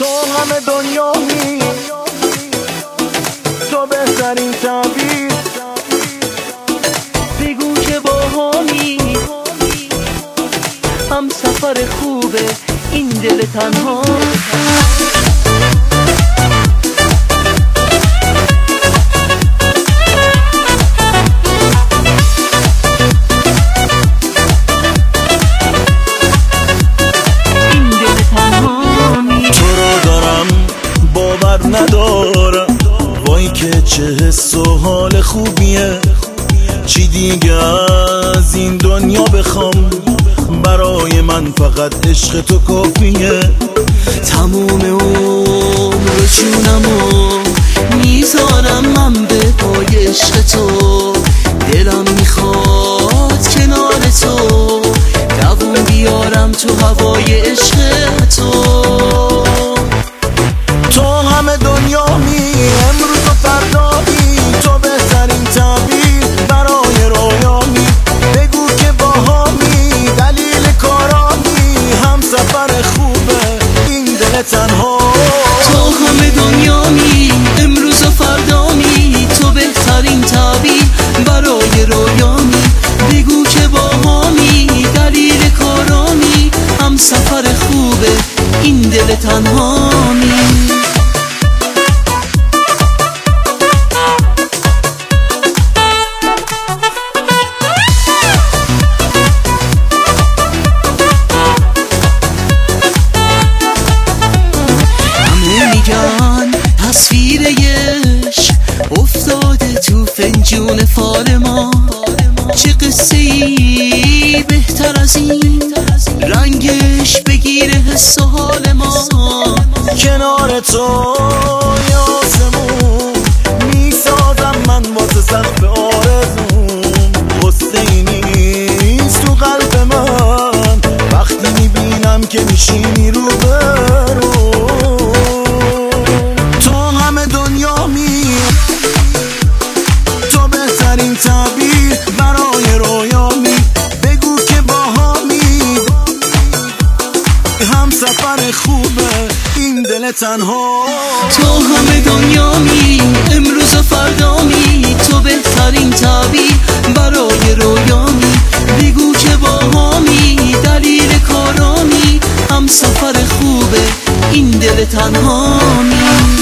تو همه دنیامی، تو بهترین تعبیر. بگو که باهامی، هم سفر خوبه این دل تنها. ندارم وای که چه حس و حال خوبیه. چی دیگه از این دنیا بخوام، برای من فقط عشق تو کافیه. تموم عمر جونمو میذارم من به پای عشق تو. دلم میخواد کنار تو دووم بیارم تو هوای عشق تو. تو همه دنیامی، امروز و فردایی، تو بهترین تعبیر برای رویامی. بگو که باهامی، دلیل کارامی، هم سفر خوبه این دل تنها. تو همه دنیامی، امروز و فردامی، تو بهترین تعبیر برای رویامی. بگو که باهامی، دلیل کارامی، هم سفر خوبه این دل تنهامی. تصویر عشق افتاده تو فنجون فال ما. چه قصه ای بهتر از این، رنگش بگیره حس و حال ما. کنار تو آسمون میسازم من واسه سقف آرزوم. غصه‌ای نیست تو قلب من وقتی میبینم که میشینی رو برو. تو بهترین تعبیر برای رویامی. بگو که باهامی، هم سفر خوبه این دل تنها. تو همه دنیامی، امروز و فردامی، تو بهترین تعبیر برای رویامی. بگو که باهامی، دلیل کارامی، هم سفر خوبه این دل تنهامی.